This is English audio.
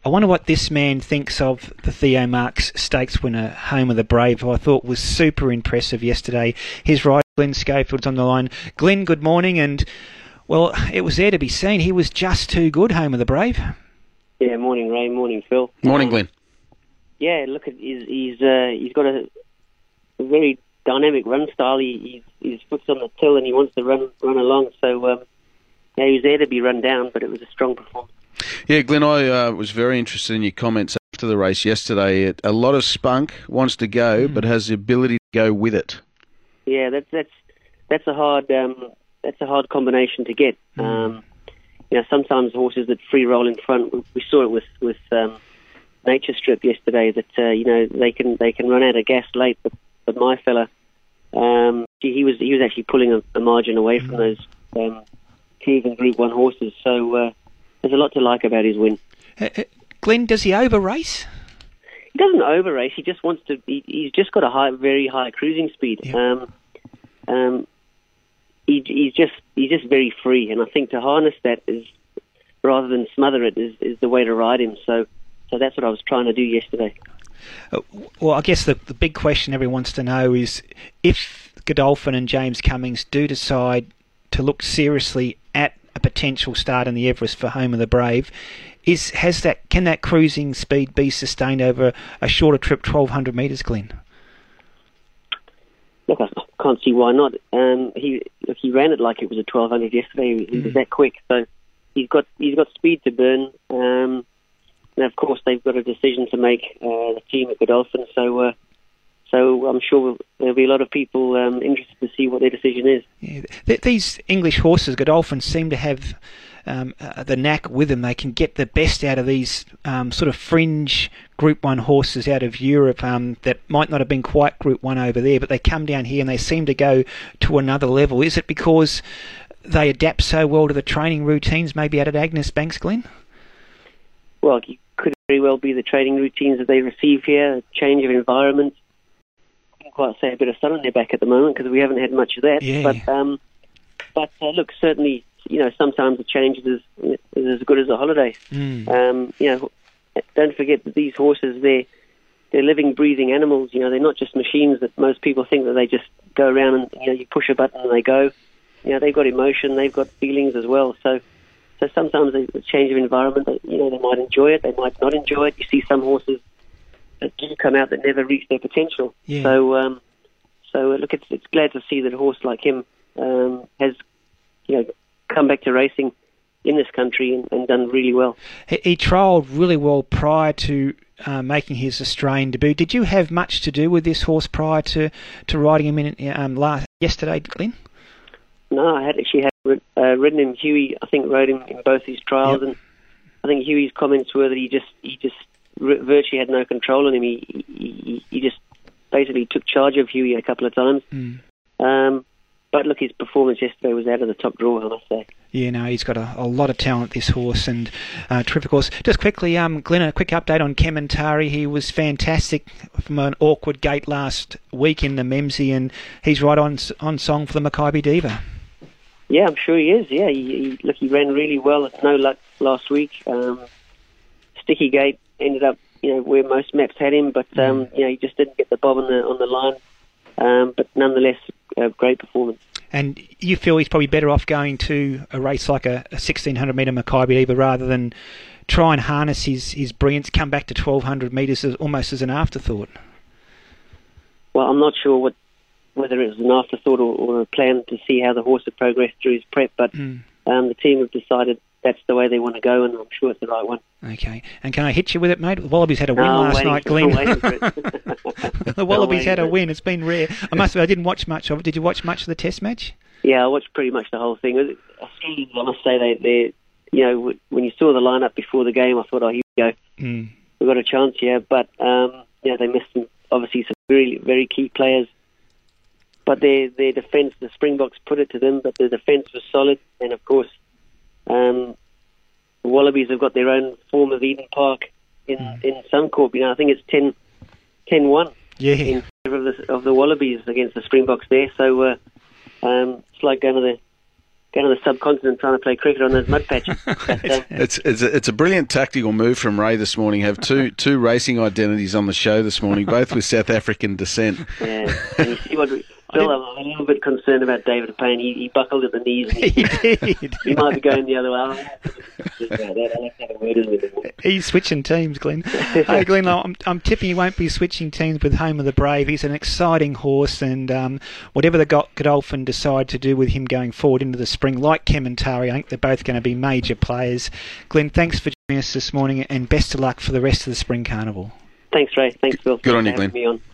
I wonder what this man thinks of the Theo Marks Stakes winner, Home of the Brave, who I thought was super impressive yesterday. His rider, Glenn Schofield's on the line. Glenn, good morning, and, well, it was there to be seen. He was just too good, Home of the Brave. Yeah, morning, Ray. Morning, Phil. Morning, Glenn. Yeah, look, he's got a very dynamic run style. His foot's on the till and he wants to run along. So, he was there to be run down, but it was a strong performance. Yeah, Glenn, I was very interested in your comments after the race yesterday. A lot of spunk, wants to go, but has the ability to go with it. Yeah, that's a hard combination to get. Sometimes horses that free roll in front. We saw it with Nature Strip yesterday. That they can run out of gas late, but my fella, he was actually pulling a margin away from those proven Group 1 horses. So there's a lot to like about his win. Glenn, does he over-race? He doesn't over-race. He just wants to. He's just got a very high cruising speed. Yep. He's just very free, and I think to harness that is, rather than smother it, is the way to ride him. So that's what I was trying to do yesterday. Well, I guess the big question everyone wants to know is if Godolphin and James Cummings do decide to look seriously at a potential start in the Everest for Home of the Brave, can that cruising speed be sustained over a shorter trip, 1,200 metres, Glenn? Look, I can't see why not. He ran it like it was a 1,200 yesterday. He was that quick, so he's got speed to burn. And of course, they've got a decision to make, the team at Godolphin. So I'm sure there'll be a lot of people interested to see what their decision is. Yeah. These English horses, Godolphin, seem to have the knack with them. They can get the best out of these sort of fringe Group 1 horses out of Europe that might not have been quite Group 1 over there, but they come down here and they seem to go to another level. Is it because they adapt so well to the training routines, maybe out at Agnes Banks, Glenn? Well, it could very well be the training routines that they receive here, a change of environment. I can't quite say a bit of sun on their back at the moment because we haven't had much of that. Yeah. But look, certainly, sometimes a change is as good as a holiday. Don't forget that these horses, they're living, breathing animals. They're not just machines that most people think that they just go around and you push a button and they go. They've got emotion, they've got feelings as well. So sometimes a change of environment, they might enjoy it, they might not enjoy it. You see some horses that do come out that never reach their potential. Yeah. So look, it's glad to see that a horse like him has come back to racing in this country and done really well. He trialled really well prior to making his Australian debut. Did you have much to do with this horse prior to riding him in yesterday, Glenn? No, I had ridden him. Huey, I think, rode him in both his trials, and I think Huey's comments were that he just virtually had no control on him. He just basically took charge of Huey a couple of times. But look, his performance yesterday was out of the top drawer, I must say. Yeah, no, he's got a lot of talent, this horse, and terrific horse. Just quickly, Glenn, a quick update on Kementari. He was fantastic from an awkward gate last week in the Memsie, and he's right on song for the Maccabi Diva. Yeah, I'm sure he is. Yeah, he ran really well. No luck last week. Sticky gate ended up, where most maps had him, but he just didn't get the bob on the line. But nonetheless, a great performance. And you feel he's probably better off going to a race like a 1,600 metre Maccabi Diva rather than try and harness his brilliance, come back to 1,200 metres almost as an afterthought? Well, I'm not sure whether it was an afterthought or a plan to see how the horse had progressed through his prep, but the team have decided that's the way they want to go, and I'm sure it's the right one. Okay. And can I hit you with it, mate? The Wallabies had a win last night, Glenn. The Wallabies had a win. It's been rare. I didn't watch much of it. Did you watch much of the test match? Yeah, I watched pretty much the whole thing. I must say, they when you saw the lineup before the game, I thought, here we go. We've got a chance here. But, they missed some very, very key players. But their defence, the Springboks put it to them, but their defence was solid. And, of course, the Wallabies have got their own form of Eden Park in Suncorp. I think it's 10-1 in favour of the Wallabies against the Springboks there. So it's like going going to the subcontinent trying to play cricket on those mud patches. But, It's a brilliant tactical move from Ray this morning. Have two racing identities on the show this morning, both with South African descent. Yeah, and you see what Bill, I'm a little bit concerned about David Payne. He buckled at the knees. And He did. he might be going the other way. I'll have to have a word with him. He's switching teams, Glenn. Hey, Glenn, I'm tipping he won't be switching teams with Home of the Brave. He's an exciting horse, and whatever the Godolphin decide to do with him going forward into the spring, like Kementari, I think they're both going to be major players. Glenn, thanks for joining us this morning, and best of luck for the rest of the Spring Carnival. Thanks, Ray. Thanks, Bill. Good on you, Glenn. Me on.